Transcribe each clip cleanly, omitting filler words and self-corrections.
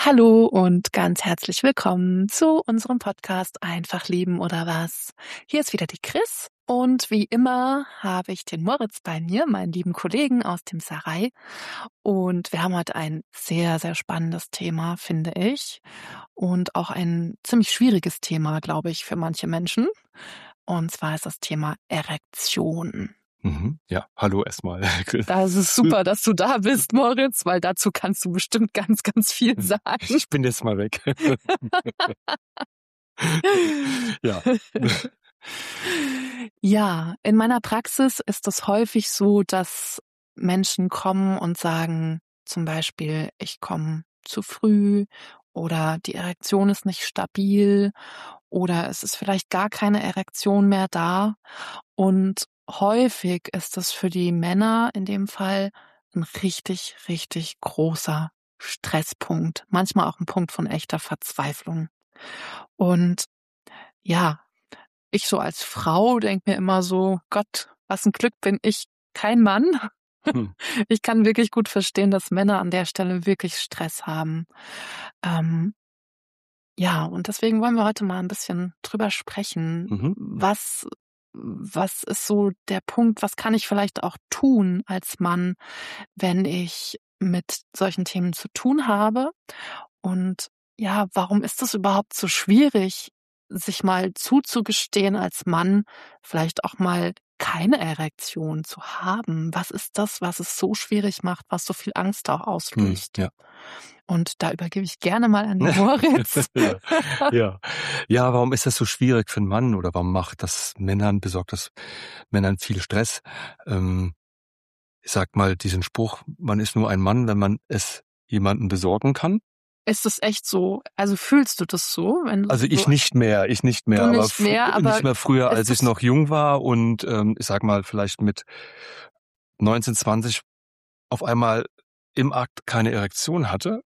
Hallo und ganz herzlich willkommen zu unserem Podcast Einfach lieben oder was? Hier ist wieder die Chris und wie immer habe ich den Moritz bei mir, meinen lieben Kollegen aus dem Sarai. Und wir haben heute ein sehr, sehr spannendes Thema, finde ich. Und auch ein ziemlich schwieriges Thema, glaube ich, für manche Menschen. Und zwar ist das Thema Erektion. Ja, hallo erstmal. Das ist super, dass du da bist, Moritz, weil dazu kannst du bestimmt ganz, ganz viel sagen. Ich bin jetzt mal weg. Ja. Ja, in meiner Praxis ist es häufig so, dass Menschen kommen und sagen, zum Beispiel, ich komme zu früh oder die Erektion ist nicht stabil oder es ist vielleicht gar keine Erektion mehr da. Und häufig ist das für die Männer in dem Fall ein richtig, richtig großer Stresspunkt. Manchmal auch ein Punkt von echter Verzweiflung. Und ja, ich so als Frau denke mir immer so, Gott, was ein Glück bin ich kein Mann. Hm. Ich kann wirklich gut verstehen, dass Männer an der Stelle wirklich Stress haben. Ja, und deswegen wollen wir heute mal ein bisschen drüber sprechen. Was ist so der Punkt, was kann ich vielleicht auch tun als Mann, wenn ich mit solchen Themen zu tun habe? Und ja, warum ist es überhaupt so schwierig, sich mal zuzugestehen als Mann, vielleicht auch mal keine Erektion zu haben? Was ist das, was es so schwierig macht, was so viel Angst auch auslöst? Ja. Und da übergebe ich gerne mal an den Moritz. Ja, warum ist das so schwierig für einen Mann oder warum besorgt das Männern viel Stress? Ich sag mal diesen Spruch, man ist nur ein Mann, wenn man es jemandem besorgen kann. Ist es echt so? Also fühlst du das so? Wenn du Also ich so, nicht mehr, du aber nicht mehr, aber nicht mehr früher, ist als ich das, noch jung war und ich sag mal vielleicht mit 19, 20 auf einmal im Akt keine Erektion hatte,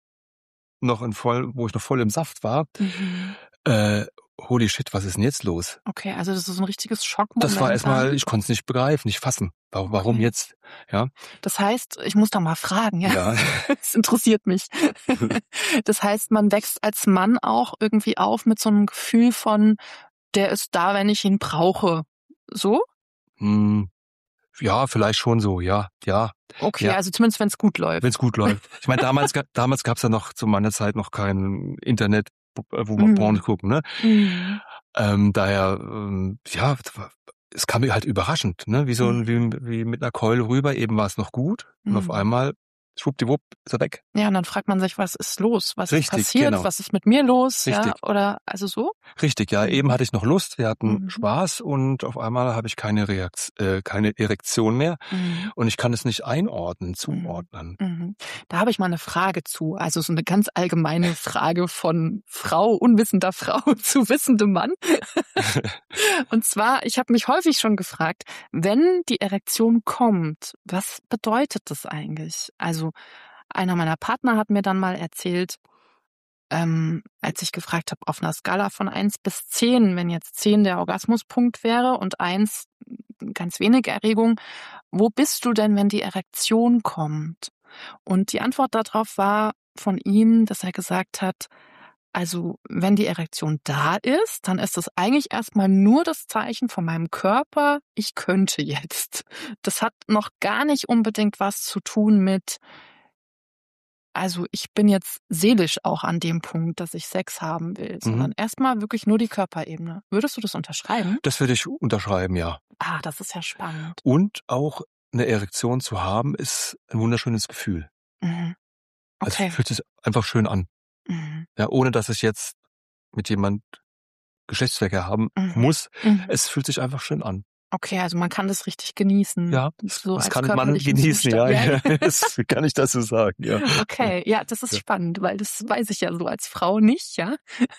wo ich noch voll im Saft war. Äh, Holy shit, was ist denn jetzt los? okay, also das ist ein richtiges Das Schockmoment war erstmal, dann. ich konnte es nicht begreifen, nicht fassen. Warum Okay. jetzt? Ja. Das heißt, ich muss da mal fragen, ja? Ja. Es interessiert mich. Das heißt, man wächst als Mann auch irgendwie auf mit so einem Gefühl von, der ist da, wenn ich ihn brauche. So? Hm, ja, vielleicht schon so, ja. Okay, Ja, also zumindest wenn es gut läuft. wenn es gut läuft. Ich meine, damals gab's ja noch zu meiner Zeit noch kein Internet, wo man Porn gucken, ne? Mhm. Daher, ja, es kam mir halt überraschend, ne? Wie mit einer Keule rüber, eben war es noch gut und auf Mhm. einmal, schwuppdiwupp, ist er weg. Ja, und dann fragt man sich, was ist los? Was ist Richtig, passiert? genau. Was ist mit mir los? Ja, Richtig. oder also so? Richtig, ja. Eben hatte ich noch Lust, wir hatten Mhm. Spaß und auf einmal habe ich keine Erektion mehr Mhm. und ich kann es nicht Mhm. zuordnen. Mhm. Da habe ich mal eine Frage zu. Also so eine ganz allgemeine Frage von Frau, unwissender Frau zu wissendem Mann. Und zwar, ich habe mich häufig schon gefragt, wenn die Erektion kommt, was bedeutet das eigentlich? Also einer meiner Partner hat mir dann mal erzählt, als ich gefragt habe, auf einer Skala von 1 bis 10, wenn jetzt 10 der Orgasmuspunkt wäre und 1 ganz wenig Erregung, wo bist du denn, wenn die Erektion kommt? Und die Antwort darauf war von ihm, dass er gesagt hat, also wenn die Erektion da ist, dann ist es eigentlich erstmal nur das Zeichen von meinem Körper, ich könnte jetzt. Das hat noch gar nicht unbedingt was zu tun mit, also ich bin jetzt seelisch auch an dem Punkt, dass ich Sex haben will, Mhm. sondern erstmal wirklich nur die Körperebene. Würdest du das unterschreiben? Das würde ich unterschreiben, ja. Ah, das ist ja spannend. Und auch eine Erektion zu haben, ist ein wunderschönes Gefühl. Mhm. Also Okay. fühlt sich einfach schön an. Mhm. Ja, ohne dass ich jetzt mit jemand Geschlechtsverkehr haben Mhm. muss. Mhm. Es fühlt sich einfach schön an. Okay, also man kann das richtig genießen, Ja, so das als kann man körperlichen genießen, Zustand. ja. Ja. Das kann ich dazu sagen, ja. Okay, ja, das ist Ja. spannend, weil das weiß ich ja so als Frau nicht, ja.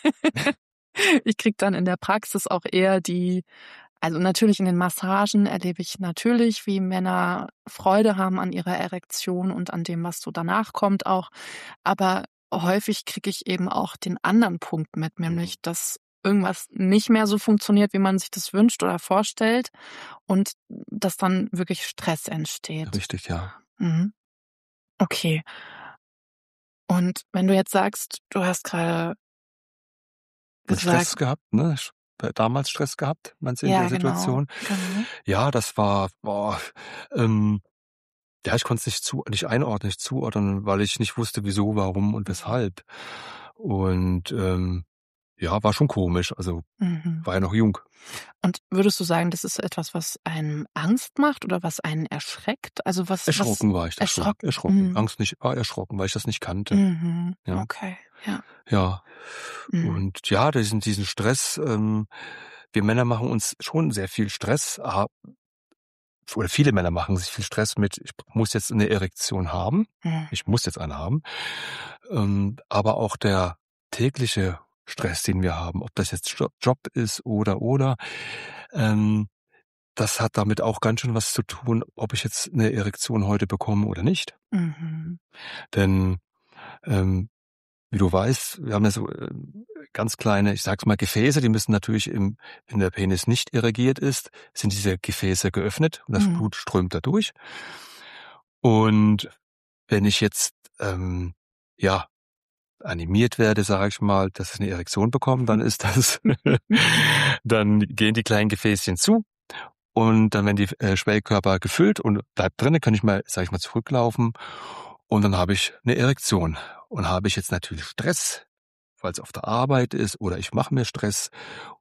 Ich krieg dann in der Praxis auch eher also natürlich in den Massagen erlebe ich natürlich, wie Männer Freude haben an ihrer Erektion und an dem, was so danach kommt auch. Aber häufig kriege ich eben auch den anderen Punkt mit, nämlich, dass irgendwas nicht mehr so funktioniert, wie man sich das wünscht oder vorstellt und dass dann wirklich Stress entsteht. Richtig, ja. Mhm. Okay. Und wenn du jetzt sagst, du hast gerade Stress gesagt, gehabt, ne? Damals Stress gehabt, meinst du in der ja, genau, Situation? genau. Ja, das war, ähm, ja, ich konnte es nicht einordnen, nicht zuordnen, weil ich nicht wusste, wieso, warum und Mhm. weshalb. Und, ja, war schon komisch. Also, Mhm. war ja noch jung. Und würdest du sagen, das ist etwas, was einem Angst macht oder was einen erschreckt? Also was Erschrocken war ich da schon, erschrocken? erschrocken. Mhm. Angst nicht, war erschrocken, weil ich das nicht kannte, Mhm. ja. Okay, ja. Ja. Mhm. Und ja, diesen Stress, wir Männer machen uns schon sehr viel Stress, oder viele Männer machen sich viel Stress mit: „Ich muss jetzt 'ne Erektion haben. Mhm. Ich muss jetzt eine haben." Aber auch der tägliche Stress, den wir haben, ob das jetzt Job ist oder, ähm, das hat damit auch ganz schön was zu tun, ob ich jetzt 'ne Erektion heute bekomme oder nicht. Mhm. Denn, ähm, wie du weißt, wir haben ja so, ganz kleine, ich sage es mal, Gefäße, die müssen natürlich wenn der Penis nicht irrigiert ist, sind diese Gefäße geöffnet und das Mhm. Blut strömt da durch. Und wenn ich jetzt, ja, animiert werde, sage ich mal, dass ich 'ne Erektion bekomme, dann ist das dann gehen die kleinen Gefäßchen zu und dann werden die, Schwellkörper gefüllt und bleibt drinnen, kann ich mal, sage ich mal, zurücklaufen und dann habe ich 'ne Erektion. Und habe ich jetzt natürlich Stress, weil's auf der Arbeit ist oder ich mache mir Stress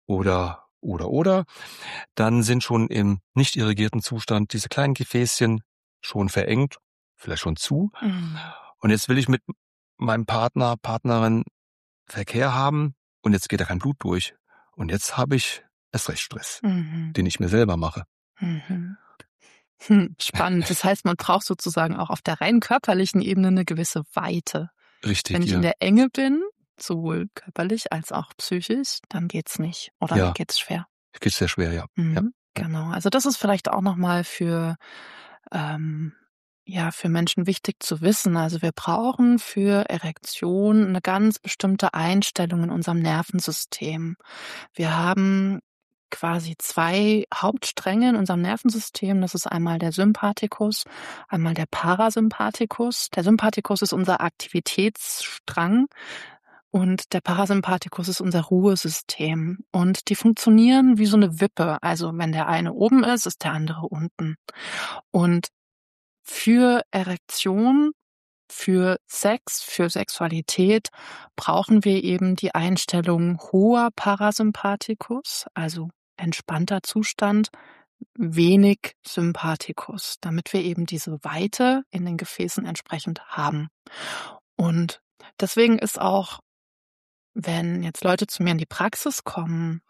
oder, dann sind schon im nicht irrigierten Zustand diese kleinen Gefäßchen schon verengt, vielleicht schon zu. Mhm. Und jetzt will ich mit meinem Partner, Partnerin Verkehr haben und jetzt geht da kein Blut durch. Und jetzt habe ich erst recht Stress, Mhm. den ich mir selber mache. Mhm. Spannend. Das heißt, man braucht sozusagen auch auf der rein körperlichen Ebene eine gewisse Weite. Wenn Richtig, ich in ja. der Enge bin, sowohl körperlich als auch psychisch, dann geht's nicht oder dann Ja, geht's schwer. geht sehr schwer, ja. Ja, Mhm, ja. genau. Also, das ist vielleicht auch noch mal ähm ja, für Menschen wichtig zu wissen. Also, wir brauchen für Erektion eine ganz bestimmte Einstellung in unserem Nervensystem. Wir haben quasi 2 Hauptstränge in unserem Nervensystem. Das ist einmal der Sympathikus, einmal der Parasympathikus. Der Sympathikus ist unser Aktivitätsstrang und der Parasympathikus ist unser Ruhesystem. Und die funktionieren wie so eine Wippe. Also, wenn der eine oben ist, ist der andere unten. Und für Erektion, für Sex, für Sexualität brauchen wir eben die Einstellung hoher Parasympathikus, also entspannter Zustand, wenig Sympathikus, damit wir eben diese Weite in den Gefäßen entsprechend haben. Und deswegen ist auch, wenn jetzt Leute zu mir in die Praxis kommen,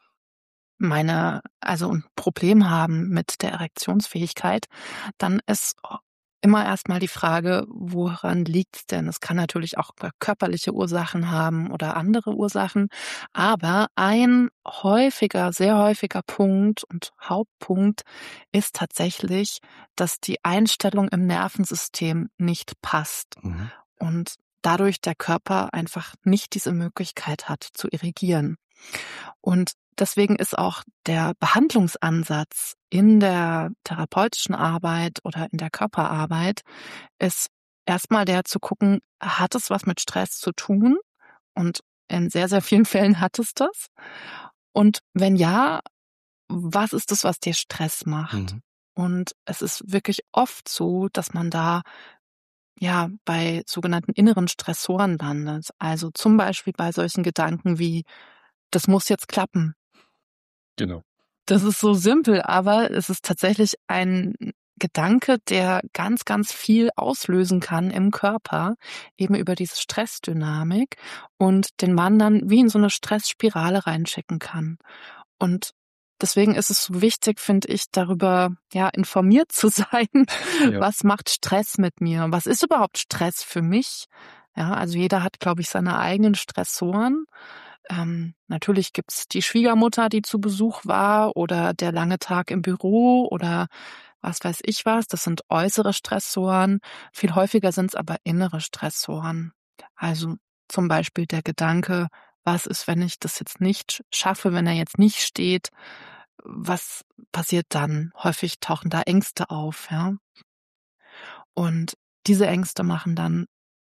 also ein Problem haben mit der Erektionsfähigkeit, dann ist immer erst mal die Frage: Woran liegt's denn? Es kann natürlich auch körperliche Ursachen haben oder andere Ursachen, aber ein sehr häufiger Punkt und Hauptpunkt ist tatsächlich, dass die Einstellung im Nervensystem nicht passt Mhm. und dadurch der Körper einfach nicht diese Möglichkeit hat zu irrigieren. Und deswegen ist auch der Behandlungsansatz in der therapeutischen Arbeit oder in der Körperarbeit ist erstmal der zu gucken, hat es was mit Stress zu tun? Und in sehr, sehr vielen Fällen hat es das. Und wenn ja, was ist es, was dir Stress macht? Mhm. Und es ist wirklich oft so, dass man da ja bei sogenannten inneren Stressoren landet. Also zum Beispiel bei solchen Gedanken wie, das muss jetzt klappen. Genau. Das ist so simpel, aber es ist tatsächlich ein Gedanke, der ganz, ganz viel auslösen kann im Körper, eben über diese Stressdynamik und den Mann dann wie in so eine Stressspirale reinschicken kann. Und deswegen ist es so wichtig, finde ich, darüber, ja, informiert zu sein. Ja. Was macht Stress mit mir? Was ist überhaupt Stress für mich? Ja, also jeder hat, glaube ich, seine eigenen Stressoren. Natürlich gibt's die Schwiegermutter, die zu Besuch war oder der lange Tag im Büro oder was weiß ich was. Das sind äußere Stressoren. Viel häufiger sind's aber innere Stressoren. Also zum Beispiel der Gedanke, was ist, wenn ich das jetzt nicht schaffe, wenn er jetzt nicht steht? Was passiert dann? Häufig tauchen da Ängste auf, ja. Und diese Ängste machen dann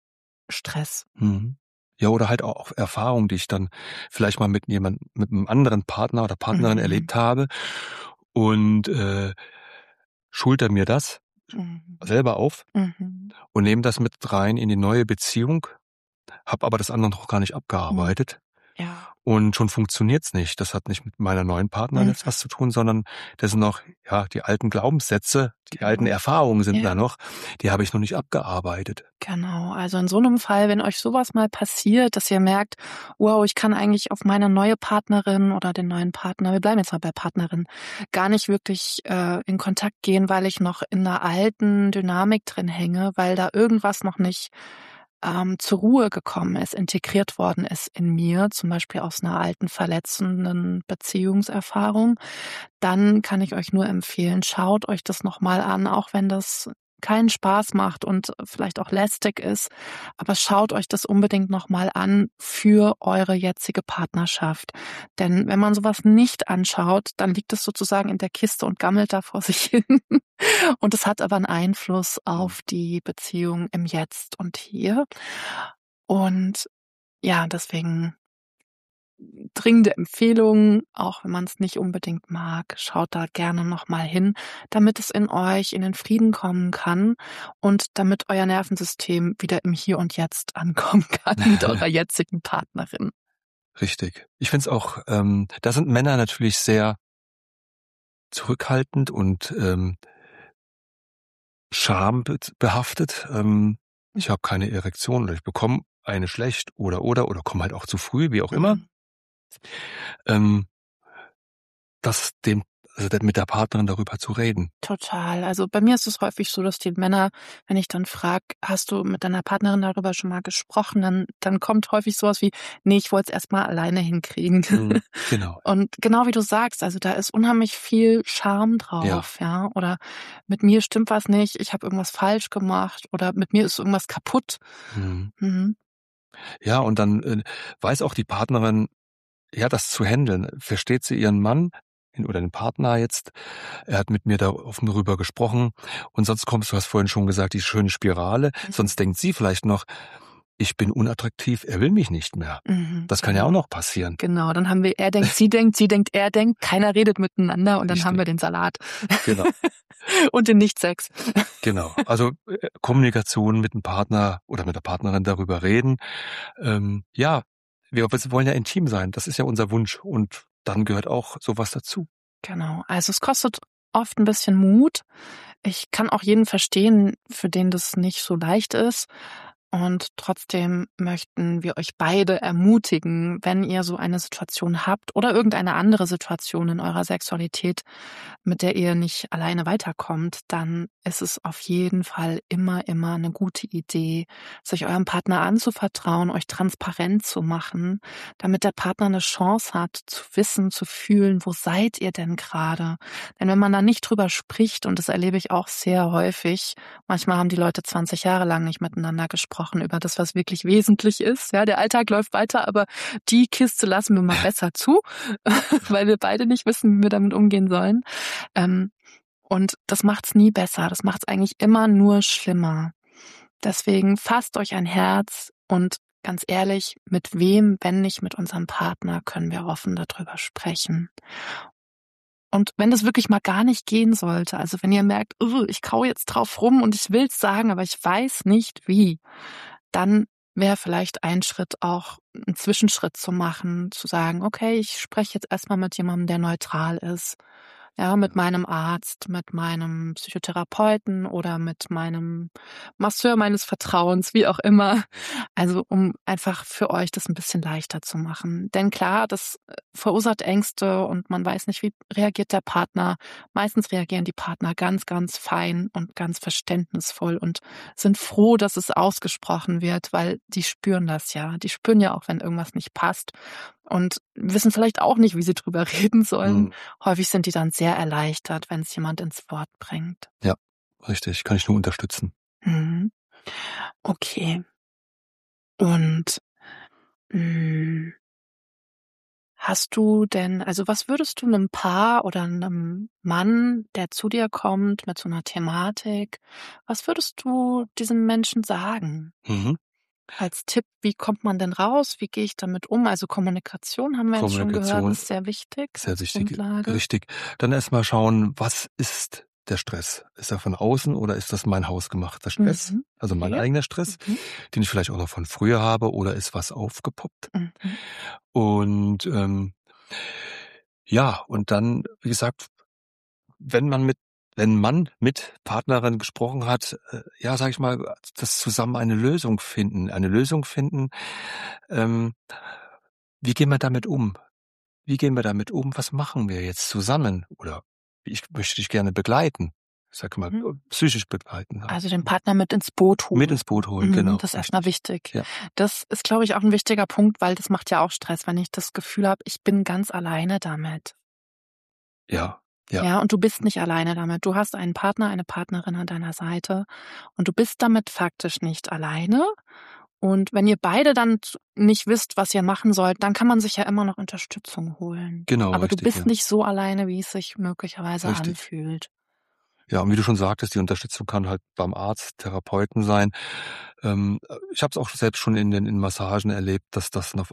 Stress. Mhm. Ja, oder halt auch Erfahrungen, die ich dann vielleicht mal mit einem anderen Partner oder Partnerin Mhm. erlebt habe und, schulter mir das Mhm. selber auf Mhm. und nehme das mit rein in die neue Beziehung, habe aber das andere noch gar nicht Mhm. abgearbeitet. Ja. Und schon funktioniert's nicht. Das hat nicht mit meiner neuen Partnerin Mhm. jetzt was zu tun, sondern das sind noch, ja, die alten Glaubenssätze, die alten Genau. Erfahrungen sind Ja. da noch, die habe ich noch nicht abgearbeitet. Genau, also in so einem Fall, wenn euch sowas mal passiert, dass ihr merkt: „Wow, ich kann eigentlich auf meine neue Partnerin oder den neuen Partner“, wir bleiben jetzt mal bei Partnerin, gar nicht wirklich, in Kontakt gehen, weil ich noch in 'ner alten Dynamik drin hänge, weil da irgendwas noch nicht, zur Ruhe gekommen ist, integriert worden ist in mir, zum Beispiel aus 'ner alten verletzenden Beziehungserfahrung. Dann kann ich euch nur empfehlen, schaut euch das noch mal an, auch wenn das keinen Spaß macht und vielleicht auch lästig ist, aber schaut euch das unbedingt noch mal an für eure jetzige Partnerschaft. Denn wenn man so was nicht anschaut, dann liegt es sozusagen in der Kiste und gammelt da vor sich hin. Und es hat aber 'n Einfluss Mhm. auf die Beziehung im Jetzt und Hier. Und ja, deswegen dringende Empfehlung, auch wenn man es nicht unbedingt mag, schaut da gerne noch mal hin, damit es in euch in den Frieden kommen kann und damit euer Nervensystem wieder im Hier und Jetzt ankommen kann mit eurer jetzigen Partnerin. Richtig. Ich finde es auch, da sind Männer natürlich sehr zurückhaltend und, schambehaftet. Ich habe keine Erektion oder ich bekomme eine schlecht oder komme halt auch zu früh, wie auch immer. Mhm. Ähm, das dem also mit der Partnerin darüber zu reden. Total. Also, bei mir ist es häufig so, dass die Männer, wenn ich dann frage: „Hast du mit deiner Partnerin darüber schon mal gesprochen?“ Dann kommt häufig so was wie: „Ne, ich wollte es erst mal alleine hinkriegen.“ Mhm. Genau. Und genau wie du sagst, also, da ist unheimlich viel Scham Ja. drauf, ja? Oder mit mir stimmt was nicht, ich habe irgendwas falsch gemacht oder mit mir ist irgendwas kaputt. Mhm. Mhm. Ja, und dann, weiß auch die Partnerin, ja, das zu handeln. Versteht sie ihren Mann oder den Partner jetzt? Er hat mit mir da offen darüber gesprochen und sonst kommst du hast vorhin schon gesagt, die schöne Spirale. Mhm. Sonst denkt sie vielleicht noch: „Ich bin unattraktiv, er will mich nicht mehr.“ Mhm. Das kann ja auch Genau. noch passieren. Genau, dann haben wir sie denkt, er denkt, keiner redet miteinander und dann haben Richtig, wir den Salat. genau, Und den Nichtsex. genau. Also, Kommunikation mit dem Partner oder mit der Partnerin darüber reden. Ja, wir wollen ja intim sein. Das ist ja unser Wunsch und dann gehört auch so was dazu. Genau. Also, es kostet oft 'n bisschen Mut. Ich kann auch jeden verstehen, für den das nicht so leicht ist. Und trotzdem möchten wir euch beide ermutigen, wenn ihr so eine Situation habt oder irgendeine andere Situation in eurer Sexualität, mit der ihr nicht alleine weiterkommt, dann ist es auf jeden Fall immer 'ne gute Idee, sich eurem Partner anzuvertrauen, euch transparent zu machen, damit der Partner 'ne Chance hat, zu wissen, zu fühlen: „Wo seid ihr denn grade?“ Denn wenn man da nicht drüber spricht, und das erlebe ich auch sehr häufig, manchmal haben die Leute 20 Jahre lang nicht miteinander gesprochen über das, was wirklich wesentlich ist. Ja, der Alltag läuft weiter, aber die Kiste lassen wir mal besser zu, weil wir beide nicht wissen, wie wir damit umgehen sollen. Ähm, und das macht's nie besser. Das macht's eigentlich immer nur schlimmer. Deswegen fasst euch ein Herz und ganz ehrlich, mit wem, wenn nicht mit unserem Partner, können wir offen darüber sprechen. Und wenn das wirklich mal gar nicht gehen sollte, also wenn ihr merkt: ich kaue jetzt drauf rum und ich will's sagen, aber ich weiß nicht wie“, dann wäre vielleicht ein Schritt auch 'n Zwischenschritt zu machen, zu sagen: „Okay, ich spreche jetzt erst mal mit jemandem, der neutral ist.“ Ja, mit Ja. meinem Arzt, mit meinem Psychotherapeuten oder mit meinem Masseur meines Vertrauens, wie auch immer. Also, um einfach für euch das 'n bisschen leichter zu machen. Denn klar, das, verursacht Ängste und man weiß nicht, wie reagiert der Partner. Meistens reagieren die Partner ganz fein und ganz verständnisvoll und sind froh, dass es ausgesprochen wird, weil die spüren das ja. Die spüren ja auch, wenn irgendwas nicht passt und wissen vielleicht auch nicht, wie sie drüber reden sollen. Mhm. Häufig sind die dann sehr erleichtert, wenn es jemand ins Wort bringt. Ja, richtig, kann ich nur unterstützen. Mhm. Okay. Und, hm, hast du denn also, was würdest du 'nem Paar oder 'nem Mann, der zu dir kommt mit so 'ner Thematik was würdest du diesem Menschen sagen? Mhm. Als Tipp, wie kommt man denn raus? Wie gehe ich damit um? Also Kommunikation haben wir jetzt schon gehört, Kommunikation, ist sehr wichtig sehr als wichtig, Grundlage. richtig. Dann erstmal schauen, was ist der Stress? Ist er von außen oder ist das mein hausgemachter Stress? Mhm. Also mein Okay. eigener Stress, Mhm. den ich vielleicht auch noch von früher habe, oder ist was aufgepoppt? Mhm. Und ja, und dann, wie gesagt, wenn man mit Partnerin gesprochen hat, ja, sage ich mal, das zusammen eine Lösung finden. Eine Lösung finden, ähm, wie gehen wir damit um? Wie gehen wir damit um? Was machen wir jetzt zusammen? Oder ich möchte dich gerne begleiten. Ich sage mal, Mhm. psychisch begleiten. Also den Partner mit ins Boot Mit holen. ins Boot holen, genau, Das ist erstmal richtig. wichtig. Ja, Das ist, glaube ich, auch ein wichtiger Punkt, weil das macht ja auch Stress, wenn ich das Gefühl habe, ich bin ganz alleine damit. ja, ja, Ja, und du bist nicht alleine damit. Du hast einen Partner, eine Partnerin an deiner Seite und du bist damit faktisch nicht alleine. Und wenn ihr beide dann nicht wisst, was ihr machen sollt, dann kann man sich ja immer noch Unterstützung holen. genau, Aber du richtig, bist ja, nicht so alleine, wie es sich möglicherweise richtig. anfühlt. Ja, und wie du schon sagtest, die Unterstützung kann halt beim Arzt, Therapeuten sein. Ich habe es auch selbst schon in Massagen erlebt, dass das dann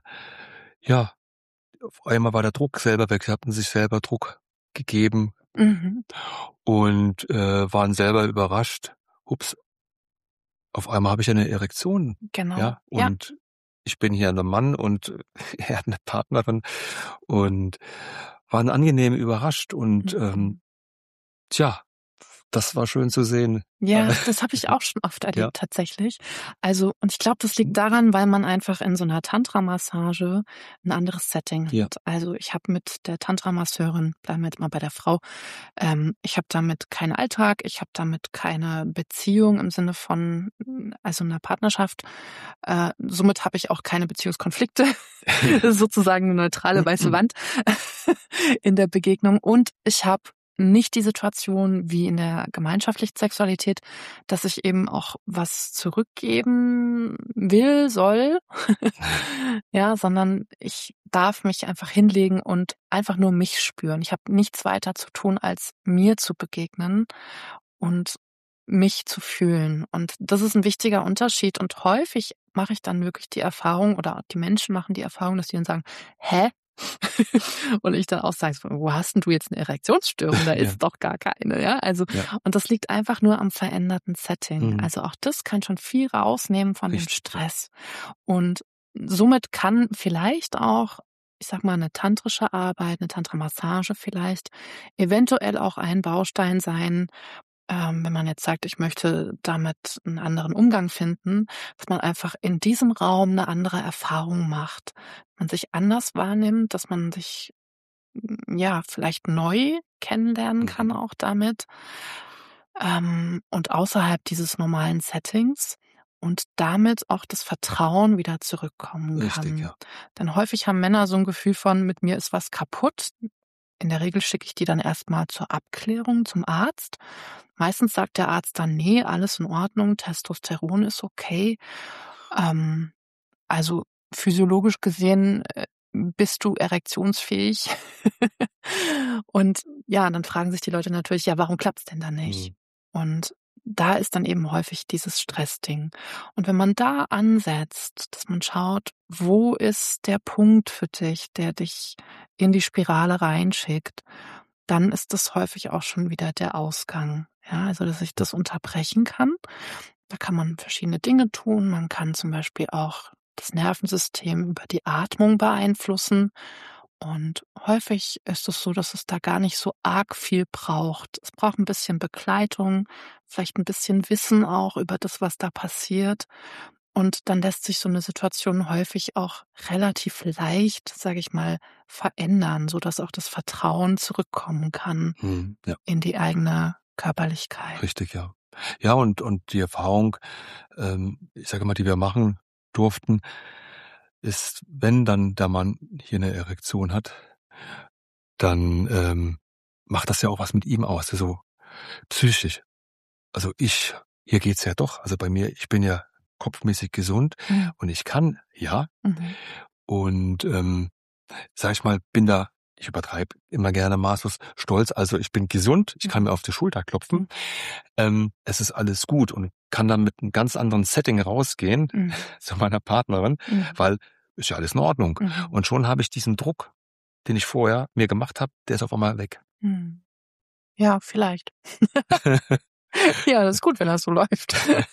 ja, auf einmal war der Druck selber weg. Sie hatten sich selber Druck gegeben Mhm, und waren selber überrascht. Ups, auf einmal habe ich eine Erektion, genau. ja, Ja. und ich bin hier 'n Mann und er hat 'ne Partnerin und waren angenehm überrascht und, Mhm. tja, das war schön zu sehen. Ja, das habe ich auch schon oft Ja. erlebt tatsächlich. Also und ich glaube, das liegt daran, weil man einfach in so 'ner Tantra-Massage 'n anderes Setting Ja. hat. Also, ich habe mit der Tantra-Masseurin, bleiben wir jetzt mal bei der Frau, ich habe damit keinen Alltag, ich habe damit keine Beziehung im Sinne von, also 'ner Partnerschaft. Somit habe ich auch keine Beziehungskonflikte. Das ist sozusagen 'ne neutrale weiße Wand in der Begegnung. Und ich habe nicht die Situation wie in der gemeinschaftlichen Sexualität, dass ich eben auch was zurückgeben will, soll. Ja, sondern ich darf mich einfach hinlegen und einfach nur mich spüren. Ich habe nichts weiter zu tun, als mir zu begegnen und mich zu fühlen. Und das ist ein wichtiger Unterschied. Und häufig mache ich dann wirklich die Erfahrung oder die Menschen machen die Erfahrung, dass die dann sagen: „Hä?“ Und ich dann auch sage: „Wo hast 'n du jetzt 'ne Erektionsstörung? Da Ja, ist doch gar keine“, ja? Also ja, und das liegt einfach nur am veränderten Setting. mhm, Also auch das kann schon viel rausnehmen von dem richtig, ja. Stress. Und somit kann vielleicht auch, ich sage mal, 'ne tantrische Arbeit, 'ne Tantra-Massage vielleicht eventuell auch ein Baustein sein, wenn man jetzt sagt, ich möchte damit einen anderen Umgang finden, dass man einfach in diesem Raum eine andere Erfahrung macht. Man sich anders wahrnimmt, dass man sich, ja, vielleicht neu kennenlernen kann Mhm, auch damit, und außerhalb dieses normalen Settings und damit auch das Vertrauen wieder zurückkommen richtig, kann. ja. Denn häufig haben Männer so ein Gefühl von: „Mit mir ist was kaputt.“ In der Regel schicke ich die dann erst mal zur Abklärung zum Arzt. Meistens sagt der Arzt dann: „Ne, alles in Ordnung, Testosteron ist okay.“ Ähm, also, physiologisch gesehen, bist du erektionsfähig. Und ja, dann fragen sich die Leute natürlich: „Ja, warum klappt's denn dann nicht?“ Mhm, Und da ist dann eben häufig dieses Stressding. Und wenn man da ansetzt, dass man schaut, wo ist der Punkt für dich, der dich in die Spirale reinschickt, dann ist das häufig auch schon wieder der Ausgang. Ja, also, dass ich das unterbrechen kann. Da kann man verschiedene Dinge tun. Man kann zum Beispiel auch das Nervensystem über die Atmung beeinflussen. Und häufig ist es so, dass es da gar nicht so arg viel braucht. Es braucht ein bisschen Begleitung, vielleicht ein bisschen Wissen auch über das, was da passiert. Und dann lässt sich so eine Situation häufig auch relativ leicht, sage ich mal, verändern, sodass auch das Vertrauen zurückkommen kann mhm, ja, in die eigene Körperlichkeit. richtig, ja. Ja, und die Erfahrung, ich sage mal, die wir machen durften, ist, wenn dann der Mann hier 'ne Erektion hat, dann, macht das ja auch was mit ihm aus, so psychisch. Also hier geht's ja doch. Also bei mir, ich bin ja kopfmäßig gesund Mhm. und ich kann, ja, Mhm. und, sage ich mal, bin da, ich übertreibe immer gerne maßlos, stolz. Also, ich bin gesund, ich kann Mhm. mir auf die Schulter klopfen. Mhm. Es ist alles gut und kann dann mit einem ganz anderen Setting rausgehen zu meiner Partnerin, weil ist ja alles in Ordnung. Und schon habe ich diesen Druck, den ich vorher mir gemacht habe, der ist auf einmal weg. Ja, vielleicht. Ja, das ist gut, wenn das so läuft.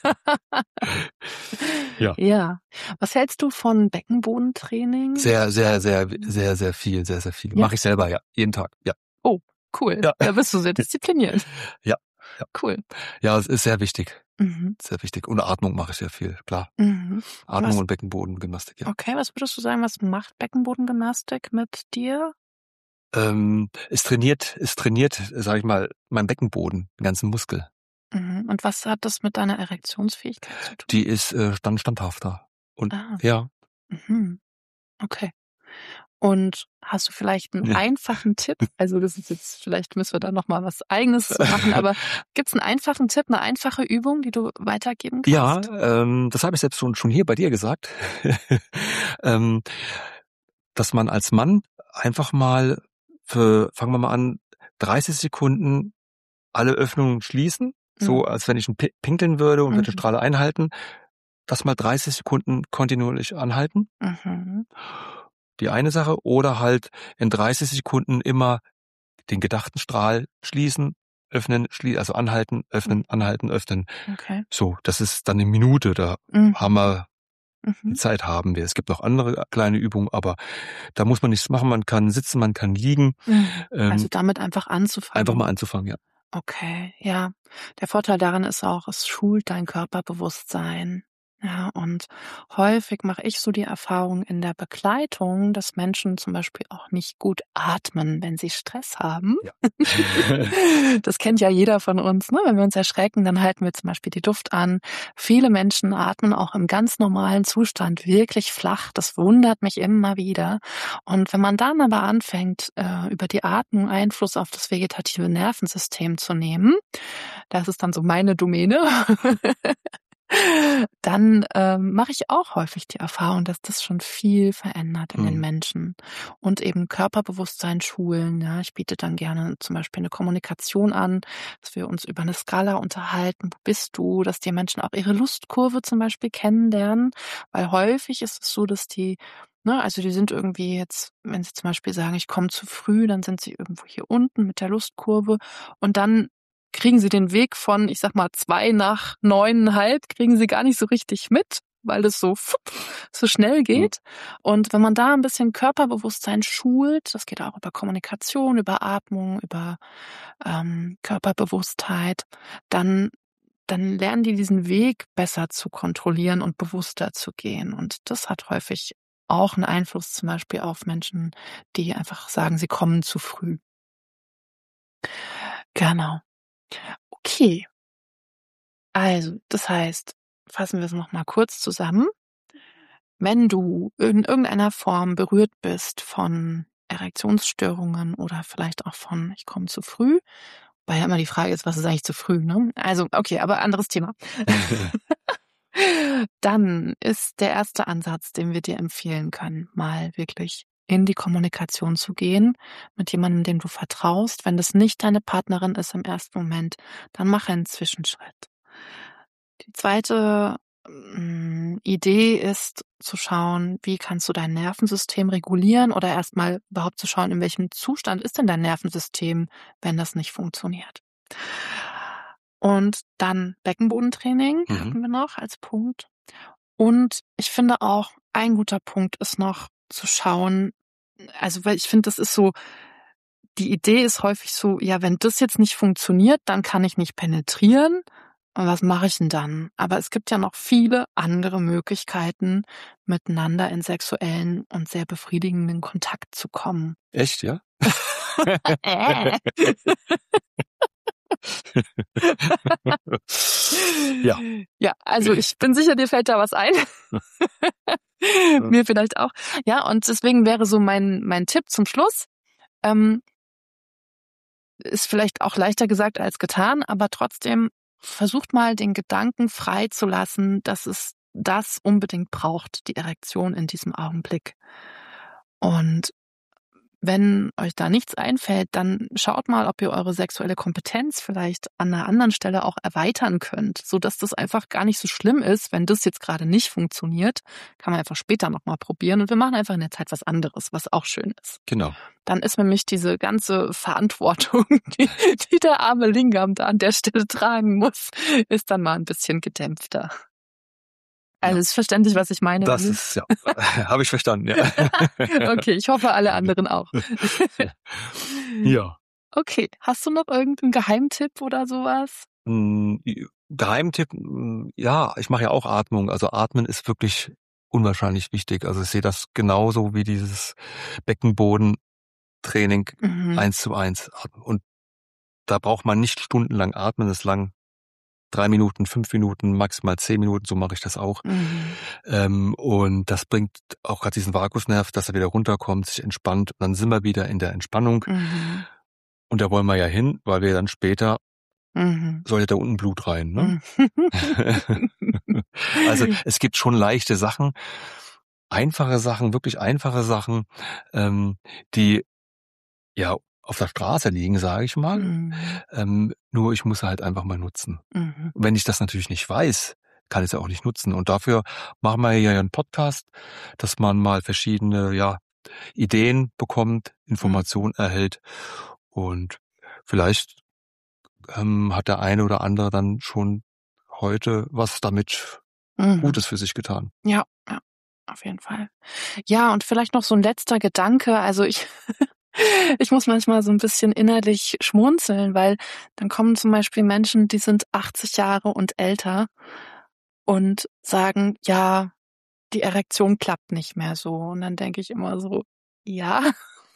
Ja. Was hältst du von Beckenbodentraining? Sehr, sehr, sehr, sehr, sehr viel, sehr, sehr viel. Mache ich selber, ja. Jeden Tag, ja. Oh, cool. Ja. Da bist du sehr diszipliniert. Ja. Cool. Ja, es ist sehr wichtig. Sehr wichtig. Und Atmung mache ich sehr viel, klar. Atmung und Beckenbodengymnastik, ja. Okay, was würdest du sagen, was macht Beckenbodengymnastik mit dir? Es trainiert, sag ich mal, meinen Beckenboden, den ganzen Muskel. Und was hat das mit deiner Erektionsfähigkeit zu tun? Die ist standhafter. Und ja. Okay. Und hast du vielleicht einen einfachen Tipp? Also das ist jetzt, vielleicht müssen wir da noch mal was Eigenes zu machen, aber gibt's einen einfachen Tipp, eine einfache Übung, die du weitergeben kannst? Ja, das habe ich selbst schon hier bei dir gesagt, dass man als Mann einfach mal fangen wir mal an, 30 Sekunden alle Öffnungen schließen, so als wenn ich pinkeln würde und würde Strahle einhalten, das mal 30 Sekunden kontinuierlich anhalten. Die eine Sache, oder halt in 30 Sekunden immer den gedachten Strahl schließen, öffnen, also anhalten, öffnen, anhalten, öffnen. Okay. So, das ist dann eine Minute, da haben wir, die Zeit haben wir. Es gibt noch andere kleine Übungen, aber da muss man nichts machen, man kann sitzen, man kann liegen. Also damit einfach anzufangen. Einfach mal anzufangen, ja. Okay, ja. Der Vorteil daran ist auch, es schult dein Körperbewusstsein. Ja, und häufig mache ich so die Erfahrung in der Begleitung, dass Menschen zum Beispiel auch nicht gut atmen, wenn sie Stress haben. Ja. Das kennt ja jeder von uns, ne? Wenn wir uns erschrecken, dann halten wir zum Beispiel die Luft an. Viele Menschen atmen auch im ganz normalen Zustand wirklich flach. Das wundert mich immer wieder. Und wenn man dann aber anfängt, über die Atmung Einfluss auf das vegetative Nervensystem zu nehmen, das ist dann so meine Domäne, dann mache ich auch häufig die Erfahrung, dass das schon viel verändert in den Menschen. Und eben Körperbewusstsein schulen. Ja, ich biete dann gerne zum Beispiel eine Kommunikation an, dass wir uns über eine Skala unterhalten. Wo bist du? Dass die Menschen auch ihre Lustkurve zum Beispiel kennenlernen. Weil häufig ist es so, dass die sind irgendwie jetzt, wenn sie zum Beispiel sagen, ich komme zu früh, dann sind sie irgendwo hier unten mit der Lustkurve und dann kriegen sie den Weg von, ich sag mal, 2 nach 9,5, kriegen sie gar nicht so richtig mit, weil das so schnell geht. Und wenn man da ein bisschen Körperbewusstsein schult, das geht auch über Kommunikation, über Atmung, über Körperbewusstheit, dann lernen die diesen Weg besser zu kontrollieren und bewusster zu gehen. Und das hat häufig auch einen Einfluss zum Beispiel auf Menschen, die einfach sagen, sie kommen zu früh. Genau. Okay. Also, das heißt, fassen wir es noch mal kurz zusammen. Wenn du in irgendeiner Form berührt bist von Erektionsstörungen oder vielleicht auch von ich komme zu früh, weil ja immer die Frage ist, was ist eigentlich zu früh, ne? Also, okay, aber anderes Thema. Dann ist der erste Ansatz, den wir dir empfehlen können, mal wirklich in die Kommunikation zu gehen mit jemandem, dem du vertraust. Wenn das nicht deine Partnerin ist im ersten Moment, dann mach einen Zwischenschritt. Die zweite Idee ist zu schauen, wie kannst du dein Nervensystem regulieren oder erstmal überhaupt zu schauen, in welchem Zustand ist denn dein Nervensystem, wenn das nicht funktioniert. Und dann Beckenbodentraining hatten wir noch als Punkt. Und ich finde auch, ein guter Punkt ist noch zu schauen, also weil ich finde, das ist so, die Idee ist häufig so, ja, wenn das jetzt nicht funktioniert, dann kann ich nicht penetrieren. Und was mache ich denn dann? Aber es gibt ja noch viele andere Möglichkeiten, miteinander in sexuellen und sehr befriedigenden Kontakt zu kommen. Echt, ja? Ja. Ja, also ich bin sicher, dir fällt da was ein. Mir vielleicht auch. Ja, und deswegen wäre so mein Tipp zum Schluss, ist vielleicht auch leichter gesagt als getan, aber trotzdem versucht mal den Gedanken frei zu lassen, dass es das unbedingt braucht, die Erektion in diesem Augenblick. Und wenn euch da nichts einfällt, dann schaut mal, ob ihr eure sexuelle Kompetenz vielleicht an einer anderen Stelle auch erweitern könnt, sodass das einfach gar nicht so schlimm ist, wenn das jetzt gerade nicht funktioniert. Kann man einfach später nochmal probieren und wir machen einfach in der Zeit was anderes, was auch schön ist. Genau. Dann ist nämlich diese ganze Verantwortung, die der arme Lingam da an der Stelle tragen muss, ist dann mal ein bisschen gedämpfter. Also ist verständlich, was ich meine. Das ist, ja, habe ich verstanden, ja. Okay, ich hoffe, alle anderen auch. Ja. Okay, hast du noch irgendeinen Geheimtipp oder sowas? Geheimtipp, ja, ich mache ja auch Atmung. Also Atmen ist wirklich unwahrscheinlich wichtig. Also ich sehe das genauso wie dieses Beckenbodentraining 1:1 atmen. Und da braucht man nicht stundenlang atmen, das lang 3 Minuten, 5 Minuten, maximal 10 Minuten, so mache ich das auch. Und das bringt auch gerade diesen Vagusnerv, dass er wieder runterkommt, sich entspannt. Und dann sind wir wieder in der Entspannung. Und da wollen wir ja hin, weil wir dann später soll ja da unten Blut rein. Ne? Also es gibt schon leichte Sachen, einfache Sachen, wirklich einfache Sachen, die ja auf der Straße liegen, sage ich mal. Nur ich muss halt einfach mal nutzen. Wenn ich das natürlich nicht weiß, kann ich es ja auch nicht nutzen. Und dafür machen wir ja einen Podcast, dass man mal verschiedene Ideen bekommt, Informationen erhält. Und vielleicht hat der eine oder andere dann schon heute was damit Gutes für sich getan. Ja, auf jeden Fall. Ja, und vielleicht noch so ein letzter Gedanke. Also ich muss manchmal so ein bisschen innerlich schmunzeln, weil dann kommen zum Beispiel Menschen, die sind 80 Jahre und älter und sagen, ja, die Erektion klappt nicht mehr so. Und dann denke ich immer so, ja,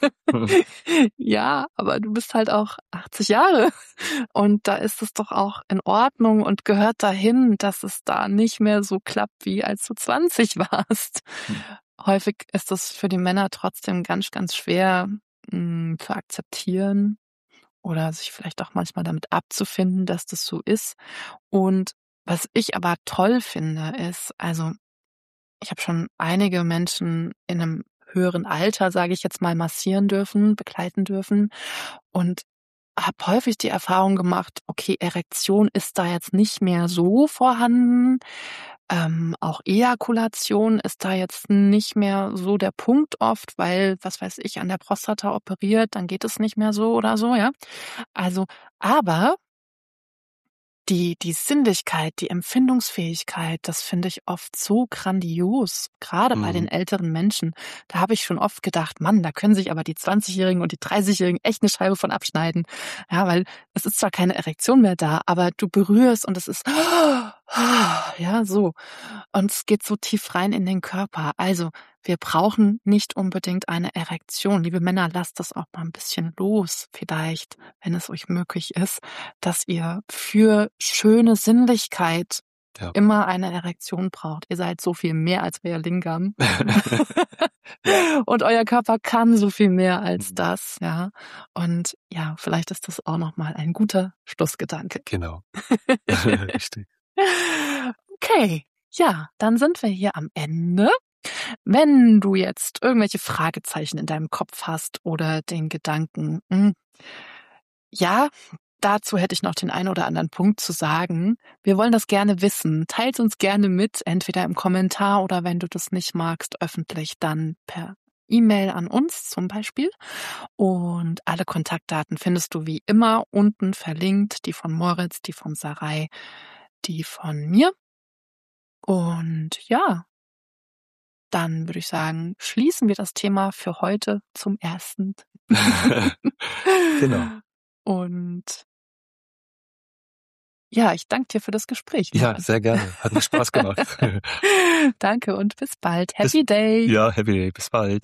ja, aber du bist halt auch 80 Jahre und da ist es doch auch in Ordnung und gehört dahin, dass es da nicht mehr so klappt, wie als du 20 warst. Häufig ist das für die Männer trotzdem ganz, ganz schwer zu akzeptieren oder sich vielleicht auch manchmal damit abzufinden, dass das so ist. Und was ich aber toll finde, ist, also ich habe schon einige Menschen in einem höheren Alter, sage ich jetzt mal, massieren dürfen, begleiten dürfen und habe häufig die Erfahrung gemacht, okay, Erektion ist da jetzt nicht mehr so vorhanden. Auch Ejakulation ist da jetzt nicht mehr so der Punkt oft, weil, was weiß ich, an der Prostata operiert, dann geht es nicht mehr so oder so, ja. Also, aber die Sinnlichkeit, die Empfindungsfähigkeit, das finde ich oft so grandios, gerade bei den älteren Menschen. Da habe ich schon oft gedacht, Mann, da können sich aber die 20-Jährigen und die 30-Jährigen echt eine Scheibe von abschneiden. Ja, weil es ist zwar keine Erektion mehr da, aber du berührst und es ist ja, so. Und es geht so tief rein in den Körper. Also, wir brauchen nicht unbedingt eine Erektion. Liebe Männer, lasst das auch mal ein bisschen los, vielleicht, wenn es euch möglich ist, dass ihr für schöne Sinnlichkeit immer eine Erektion braucht. Ihr seid so viel mehr als euer Lingam. Und euer Körper kann so viel mehr als das, ja. Und ja, vielleicht ist das auch nochmal ein guter Schlussgedanke. Genau. Richtig. Okay, ja, dann sind wir hier am Ende. Wenn du jetzt irgendwelche Fragezeichen in deinem Kopf hast oder den Gedanken, ja, dazu hätte ich noch den einen oder anderen Punkt zu sagen. Wir wollen das gerne wissen. Teilt uns gerne mit, entweder im Kommentar oder wenn du das nicht magst, öffentlich dann per E-Mail an uns zum Beispiel. Und alle Kontaktdaten findest du wie immer unten verlinkt. Die von Moritz, die vom Sarai, die von mir. Und ja, dann würde ich sagen, schließen wir das Thema für heute zum ersten. Genau. Und ja, ich danke dir für das Gespräch. Ja, sehr gerne. Hat mir Spaß gemacht. Danke und bis bald. Happy Day. Ja, Happy Day. Bis bald.